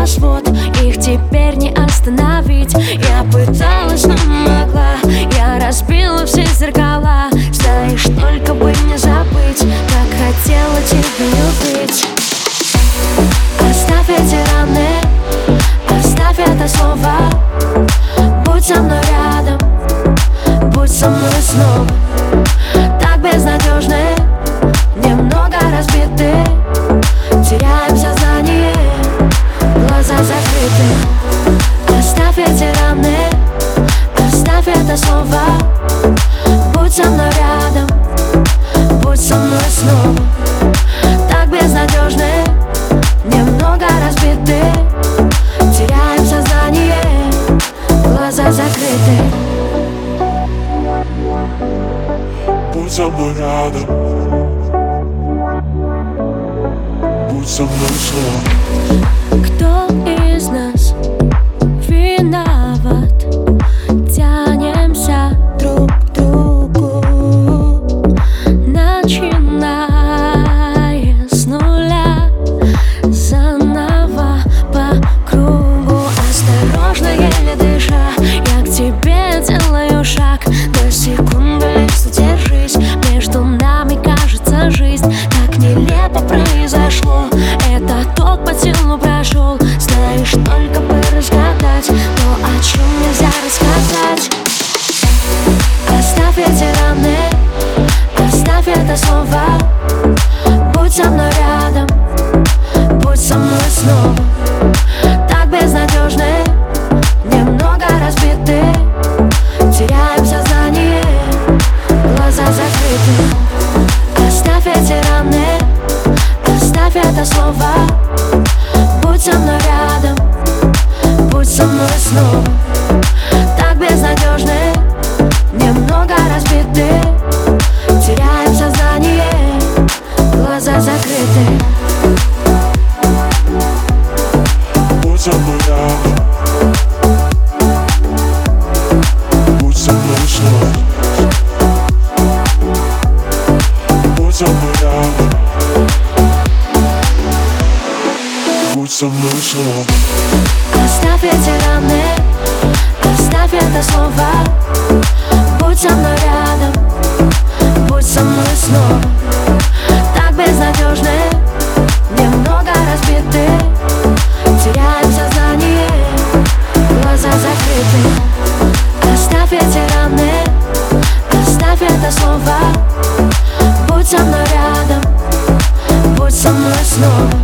небосвод, их теперь не остановить. Я пыталась, но могла, я разбила все зеркала. Знаешь, только бы не забыть, как хотела тебя любить. Оставь эти раны, оставь это слово. Будь со мной рядом, будь со мной снова. Так безнадежны, немного разбиты, теряем сознание, глаза закрыты. Оставь эти раны, оставь это слово. Будь со мной рядом, будь со мной снова. Так безнадежны, немного разбиты, теряем сознание, глаза закрыты. Будь со мной рядом, будь со мной снова. Кто из нас виноват? Тянемся друг к другу, начиная с нуля, заново по кругу. Осторожно, еле дыша, я к тебе делаю шаг. До секунды лишь задержись, между нами кажется жизнь. Так нелепо произошло, это ток по телу прошел. Знаешь, только бы разгадать то, о чем нельзя рассказать. Оставь эти раны, оставь это слово. Будь со мной рядом, будь со мной снова. Так безнадежны, немного разбиты, теряем сознание, глаза закрыты. Оставь эти раны, оставь это слово. Будь со мной рядом, будь со мной снова. Так безнадежны, немного разбиты, теряем сознание, глаза закрыты. Будь со мной рядом, будь со мной снова. Будь со мной рядом, будь со мной снова. Оставь эти раны, оставь это слово. Будь со мной рядом, будь со мной снова. Так безнадежны, немного разбиты, теряем сознание, глаза закрыты. Оставь эти раны, оставь это слово. Будь со мной рядом, будь со мной снова.